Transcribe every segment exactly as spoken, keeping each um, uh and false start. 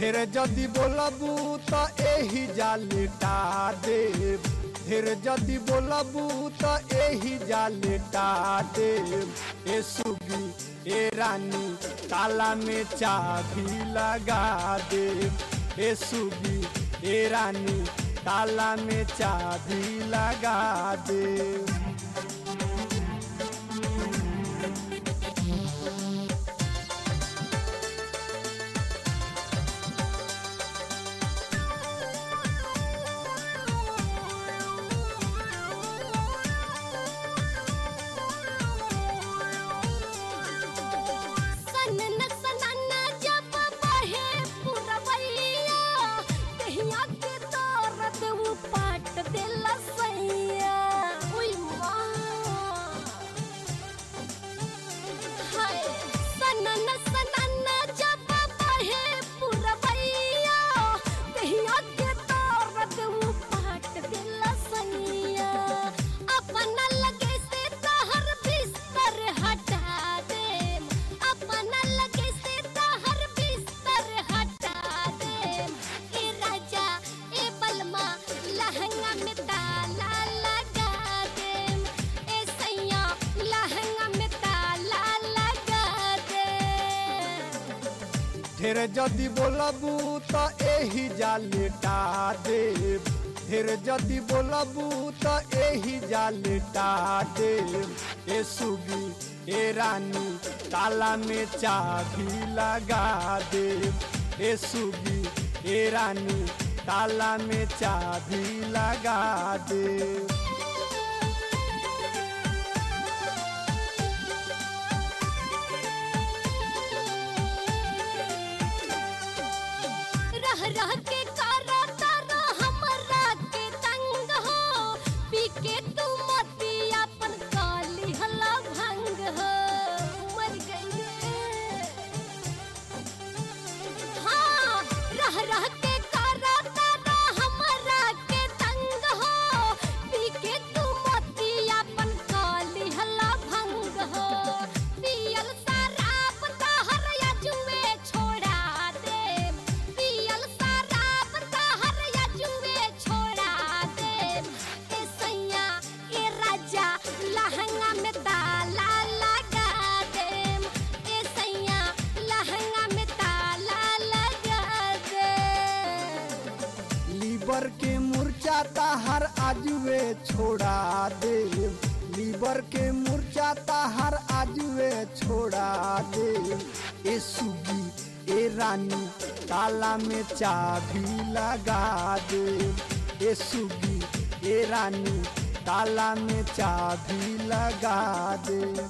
ढेर जदि बोलबू तो एही जालेटा देव। ढेर जदि बोलबू तो एही जालेटा देव। ए सुगी ए रानी ताला में चाबी लगा देव। ए सुगी ए रानी ताला में चाबी लगा देव। ढेर जदि बोलबू तो एही जालेटा देव। ढेर जदि बोलबू तो एही जालेटा देव। ए सुगी ए रानी ताला में चाबी लगा देव। ए सुगी ए रानी ताला में चाबी लगा देव। रह के कारा तारा हमरा के तंग हो। पी के तू मती अपन काली हला भंग हो। मर गई हाँ रह रह के कारा तारा हमरा के तंग हो। पी के तू मती अपन काली हला भंग हो। पियल शराब तहर या जुए छोड़ा दे। पियल लहंगा में ताला लगा दे। ए सैया लहंगा में ताला लगा दे। लीवर के मुर्चा ताहर आजुए छोड़ा दे। लीवर के मुर्चा ताहर आजुए छोड़ा दे। ए सुगी ए रानी ताला में चाबी लगा दे। ए सुगी ए रानी ताला में चाबी लगा दे।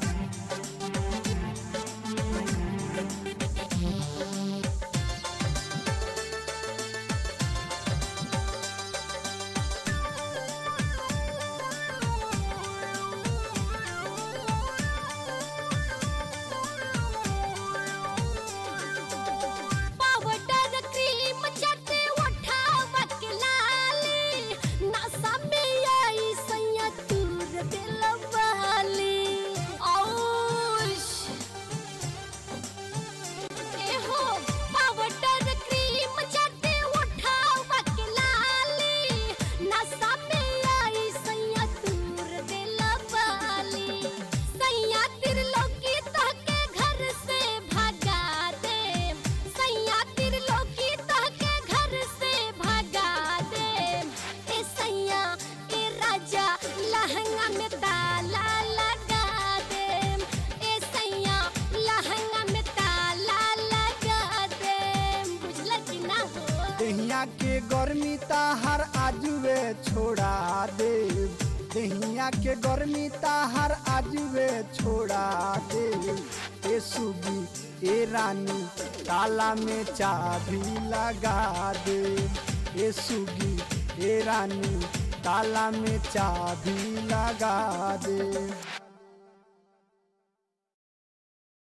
पाउडर क्रीम चटे उठावा के लाली। नशा में आई सैया तूर दिल वाली। औश ए हो पाउडर क्रीम चटे उठावा के लाली। नशा में आई सैया तूर दिल वाली। सैया त्रिलोकी तहके घर से भगा दे। सैया त्रिलोकी तहके घर से भगा दे। ए सैया ए राजा लहंगा में ताला लगा दे। ए सैया लहंगा में ताला लगा दे। बुझला कि ना हो। दहिया के गर्मी ताहर आजुए छोड़ा दे। दहिया के गर्मी ताहर आजुए छोड़ा दे। ए सुगी ए रानी ताला में चाबी लगा दे। ए सुगी ए रानी ताला में चाबी लगा दे।